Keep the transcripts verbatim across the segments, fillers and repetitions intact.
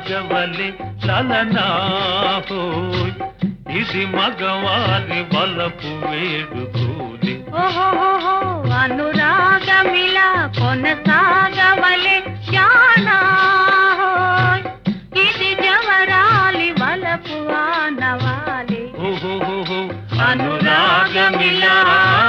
సాగవలె లలనా హోయ్ ఇది మగవారి వలపు వేడుకోలే. ఓహో అనురాగమిలా కొనసాగవలె జానా హోయ్ ఇది జవరాలి వలపు ఆనవాలే. ఓహో అనురాగమిలా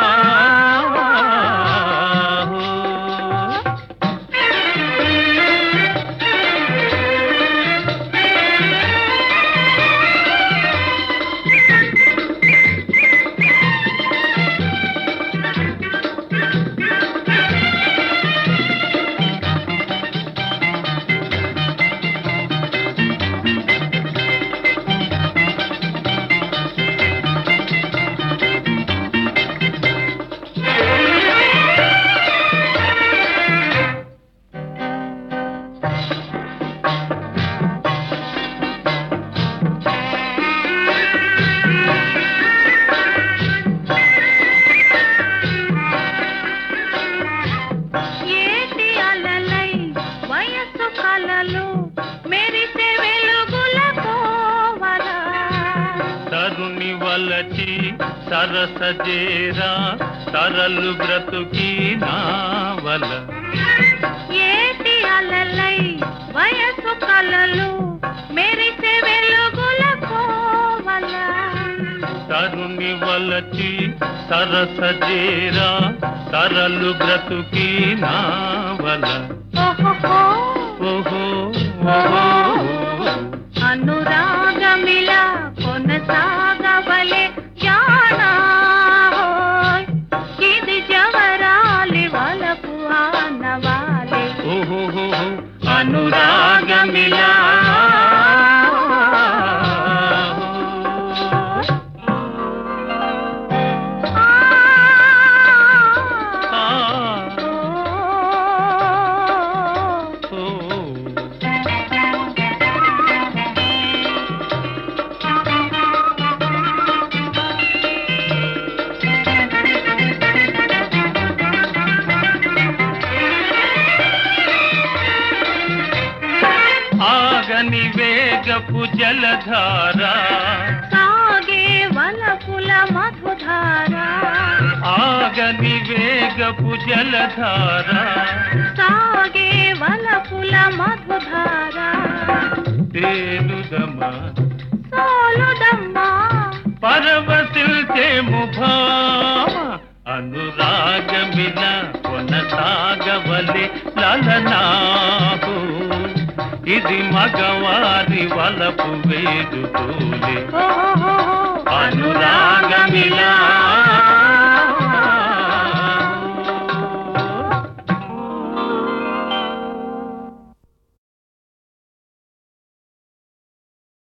తరుణి వలచి సరస జేరా తరలు బ్రతుకి నావల. ఏటి అలలై వయసు కలలు మెరిసే వెలుగుల కోవల. తరుణి వలచి సరస జేరా తరలు బ్రతుకి నావల. ఓహో ఓహో ఓహో అనురాగమిలా కొనసాగవలె జానా హోయ్ ఇది జవరాలి వలపు ఆనవాలే. ఓహో అనురాగమిలా ఆగని వేగపు జలధార సాగే వలపుల మధుధార. ఆగని వేగపు జలధార సాగే వలపుల మధుధార. తేలుదమా సోలుదమ్మా పరవశిల్చేము భామ అనురాగమిలా కొనసాగవలె లలనా హోయ్ ఇది మగవారి వలపు వేడుకోలే. ఓహో అనురాగమిలా